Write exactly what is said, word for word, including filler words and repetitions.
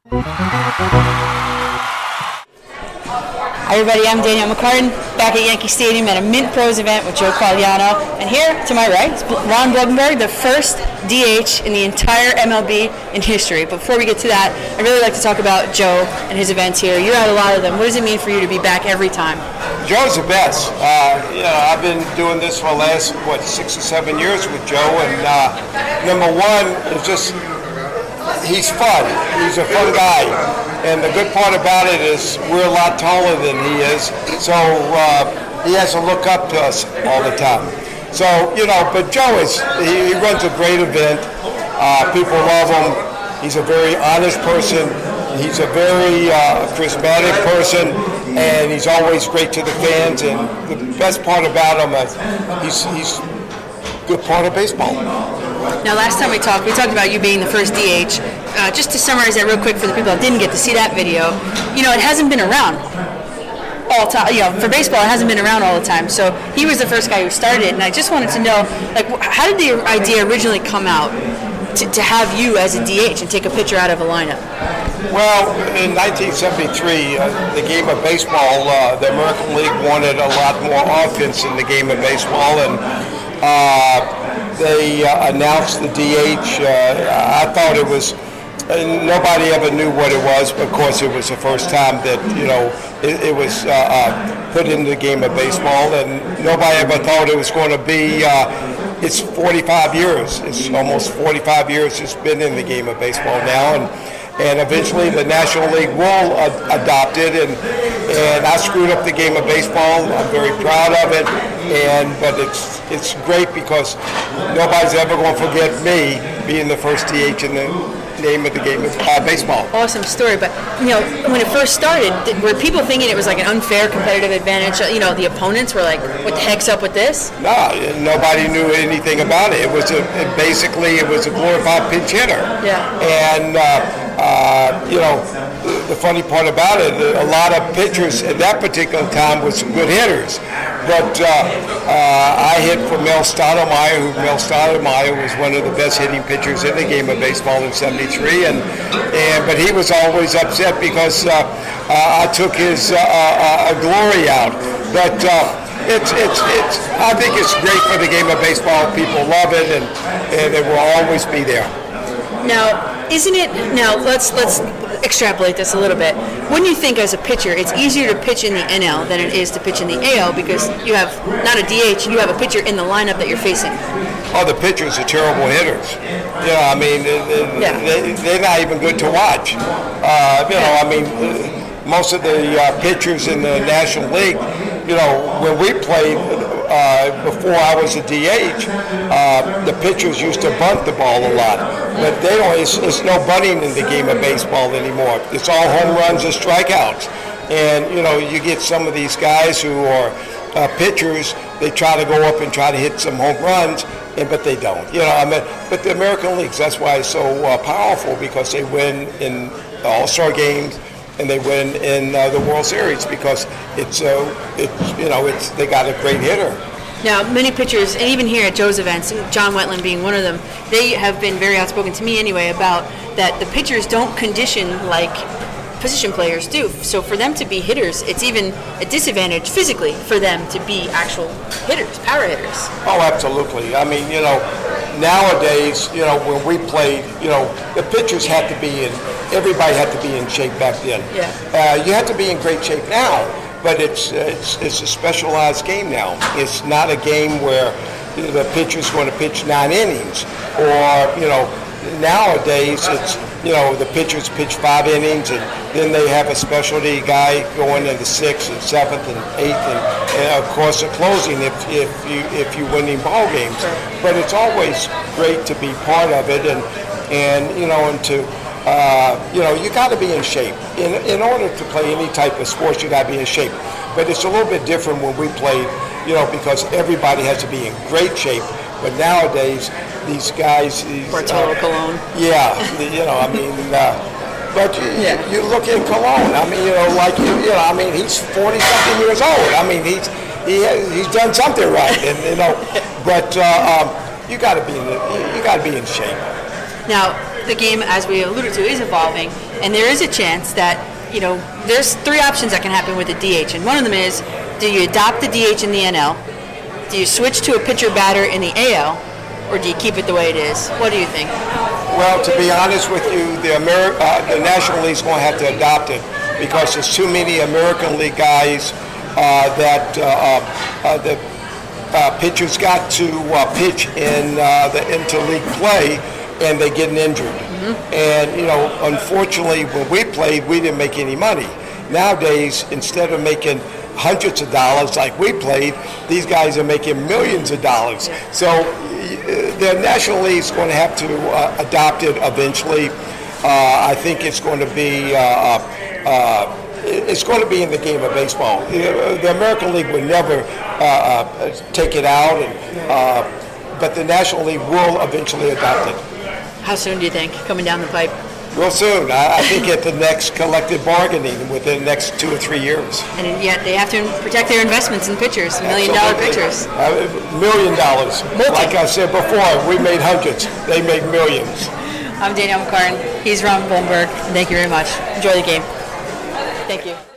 Hi everybody, I'm Danielle McCartan, back at Yankee Stadium at a Mint Pros event with Joe Quagliano. And here, to my right, is Ron Blumberg, the first D H in the entire M L B in history. But before we get to that, I'd really like to talk about Joe and his events here. You're at a lot of them. What does it mean for you to be back every time? Joe's the best. Uh, you know, I've been doing this for the last, what, six or seven years with Joe. And uh, number one is just, he's fun. He's a fun guy. And the good part about it is we're a lot taller than he is, so uh, he has to look up to us all the time. So, you know, but Joe is, he, he runs a great event. Uh, people love him. He's a very honest person. He's a very uh, charismatic person, and he's always great to the fans. And the best part about him is he's, he's a good part of baseball. Now, last time we talked, we talked about you being the first D H. Uh, just to summarize that real quick for the people that didn't get to see that video, you know, it hasn't been around all time. You know, for baseball, it hasn't been around all the time. So he was the first guy who started it, and I just wanted to know, like, how did the idea originally come out to, to have you as a D H and take a pitcher out of a lineup? Well, in nineteen seventy-three, uh, the game of baseball, uh, the American League wanted a lot more offense in the game of baseball, and uh, they uh, announced the D H. Uh, I thought it was, uh, nobody ever knew what it was, but of course it was the first time that, you know, it, it was uh, uh, put into the game of baseball, and nobody ever thought it was going to be, uh, it's forty-five years, it's almost forty-five years it's been in the game of baseball now, and and eventually the National League will uh, adopt it, and and I screwed up the game of baseball. I'm very proud of it, and but it's it's great because nobody's ever going to forget me being the first D H in the name of the game of uh, baseball. Awesome story, but you know, when it first started, did, were people thinking it was like an unfair competitive advantage? You know, the opponents were like, "What the heck's up with this?" No, nobody knew anything about it. It was a, it basically it was a glorified pinch hitter. Yeah. And uh, uh, you know, the, the funny part about it, a lot of pitchers at that particular time was good hitters. But uh, uh, I hit for Mel Stottlemyre, who Mel Stottlemyre was one of the best hitting pitchers in the game of baseball in seventy-three, and and but he was always upset because uh, uh, I took his uh, uh, glory out. But uh, it's it's it's I think it's great for the game of baseball. People love it, and and it will always be there. Now, isn't it, now let's let's extrapolate this a little bit. Wouldn't you think as a pitcher it's easier to pitch in the N L than it is to pitch in the A L because you have not a D H, you have a pitcher in the lineup that you're facing? Oh, the pitchers are terrible hitters. Yeah, I mean, they, yeah. they, they're not even good to watch. Uh, you know, I mean, most of the uh, pitchers in the National League, you know, when we played, Uh, before I was a D H, uh, the pitchers used to bunt the ball a lot, but they don't. It's, it's no bunting in the game of baseball anymore. It's all home runs and strikeouts, and you know you get some of these guys who are uh, pitchers. They try to go up and try to hit some home runs, and but they don't. You know, I mean, but the American Leagues, that's why it's so uh, powerful because they win in All-Star games. And they win in uh, the World Series because it's, uh, it's you know, it's they got a great hitter. Now, many pitchers, and even here at Joe's events, John Wetland being one of them, they have been very outspoken to me anyway about that the pitchers don't condition like position players do. So for them to be hitters, it's even a disadvantage physically for them to be actual hitters, power hitters. Oh, absolutely. I mean, you know, nowadays, you know, when we played, you know, the pitchers had to be in, everybody had to be in shape back then. Yeah. Uh, you have to be in great shape now, but it's it's it's a specialized game now. It's not a game where the pitcher's going to pitch nine innings, or you know, nowadays it's you know the pitchers pitch five innings, and then they have a specialty guy going in the sixth and seventh and eighth, and, and of course the closing if if you if you winning ball games. But it's always great to be part of it, and and you know and to. Uh, you know, you got to be in shape. In in order to play any type of sports, you got to be in shape. But it's a little bit different when we played, you know, because everybody has to be in great shape. But nowadays, these guys... These, Bartolo uh, Colon. Yeah, you know, I mean... Uh, but you, yeah. you, you look at Colon, I mean, you know, like, you, you know, I mean, he's forty-something years old. I mean, he's he has, he's done something right, and you know, but uh, um, you got to be in the, you got to be in shape. Now, the game, as we alluded to, is evolving, and there is a chance that, you know, there's three options that can happen with the D H, and one of them is, do you adopt the D H in the N L? Do you switch to a pitcher-batter in the A L? Or do you keep it the way it is? What do you think? Well, to be honest with you, the Ameri- uh, the National League's going to have to adopt it because there's too many American League guys uh, that uh, uh, the uh, pitchers got to uh, pitch in uh, the interleague play, and they get injured. Mm-hmm. And you know, unfortunately, when we played, we didn't make any money. Nowadays, instead of making hundreds of dollars like we played, these guys are making millions of dollars. So the National League is going to have to uh, adopt it eventually. Uh, I think it's going to be uh, uh, it's going to be in the game of baseball. The American League would never uh, uh, take it out, and, uh, but the National League will eventually adopt it. How soon do you think, coming down the pipe? Real soon. I, I think at the next collective bargaining within the next two or three years. And yet they have to protect their investments in pitchers, million-dollar pitchers. Uh, million dollars. Multi. Like I said before, we made hundreds. They make millions. I'm Danielle McCartan. He's Ron Blumberg. Thank you very much. Enjoy the game. Thank you.